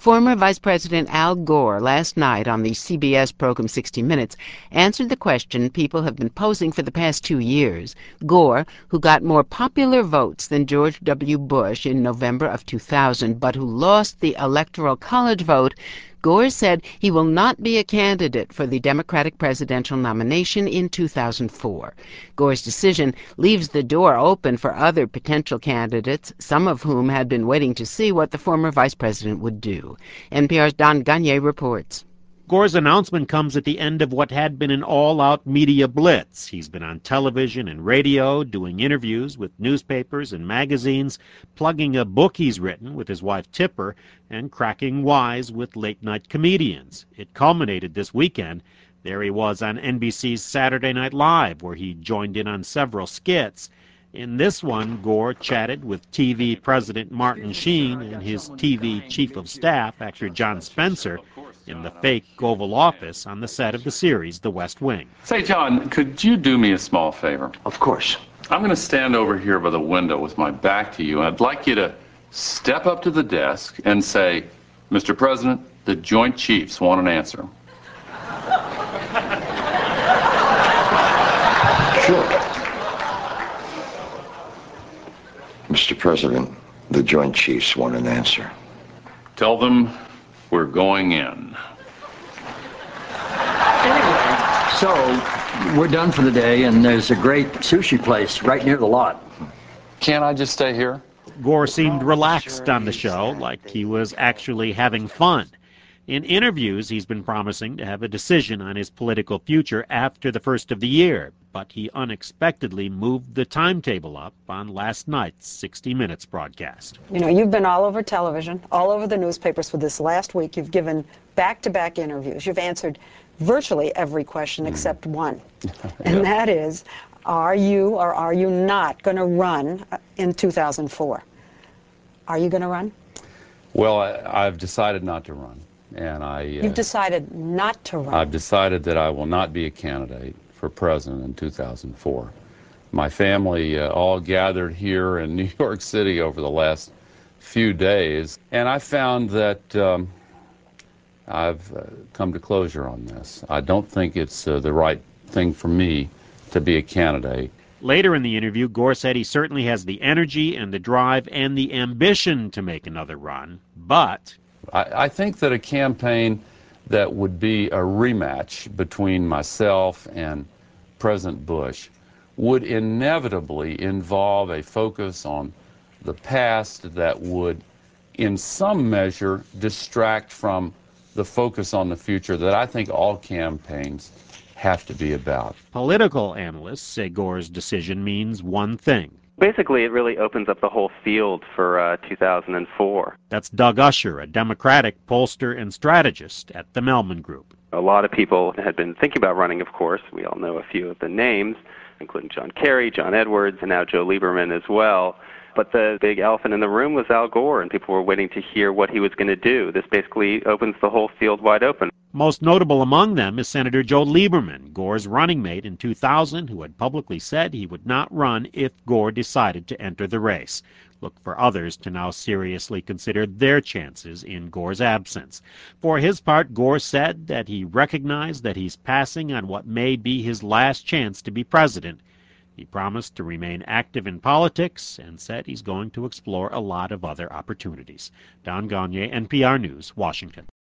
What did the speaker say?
Former Vice President Al Gore last night on the CBS program 60 Minutes answered the question people have been posing for the past 2 years. Gore, who got more popular votes than George W. Bush in November of 2000, but who lost the Electoral College vote, Gore said he will not be a candidate for the Democratic presidential nomination in 2004. Gore's decision leaves the door open for other potential candidates, some of whom had been waiting to see what the former vice president would do. NPR's Don Gagné reports. Gore's announcement comes at the end of what had been an all-out media blitz. He's been on television and radio, doing interviews with newspapers and magazines, plugging a book he's written with his wife Tipper, and cracking wise with late-night comedians. It culminated this weekend. There he was on NBC's Saturday Night Live, where he joined in on several skits. In this one, Gore chatted with TV President Martin Sheen and his TV Chief of Staff, actor John Spencer, in the fake Oval Office on the set of the series The West Wing. Say, John, could you do me a small favor? Of course. I'm going to stand over here by the window with my back to you, and I'd like you to step up to the desk and say, Mr. President, the Joint Chiefs want an answer. Sure. Mr. President, the Joint Chiefs want an answer. Tell them we're going in. Anyway, so we're done for the day, and there's a great sushi place right near the lot. Can't I just stay here? Gore seemed relaxed on the show, like he was actually having fun. In interviews, he's been promising to have a decision on his political future after the first of the year, but he unexpectedly moved the timetable up on last night's 60 Minutes broadcast. You know, you've been all over television, all over the newspapers for this last week. You've given back-to-back interviews. You've answered virtually every question except one, and that is, are you or are you not going to run in 2004? Are you going to run? Well, I've decided not to run. And You've decided not to run. I've decided that I will not be a candidate for president in 2004. My family all gathered here in New York City over the last few days, and I found that I've come to closure on this. I don't think it's the right thing for me to be a candidate. Later in the interview, Gore said he certainly has the energy and the drive and the ambition to make another run, but I think that a campaign that would be a rematch between myself and President Bush would inevitably involve a focus on the past that would, in some measure, distract from the focus on the future that I think all campaigns have to be about. Political analysts say Gore's decision means one thing. Basically, it really opens up the whole field for 2004. That's Doug Usher, a Democratic pollster and strategist at the Mellman Group. A lot of people had been thinking about running, of course. We all know a few of the names, including John Kerry, John Edwards, and now Joe Lieberman as well. But the big elephant in the room was Al Gore, and people were waiting to hear what he was going to do. This basically opens the whole field wide open. Most notable among them is Senator Joe Lieberman, Gore's running mate in 2000, who had publicly said he would not run if Gore decided to enter the race. Look for others to now seriously consider their chances in Gore's absence. For his part, Gore said that he recognized that he's passing on what may be his last chance to be president. He promised to remain active in politics and said he's going to explore a lot of other opportunities. Don Gagné, NPR News, Washington.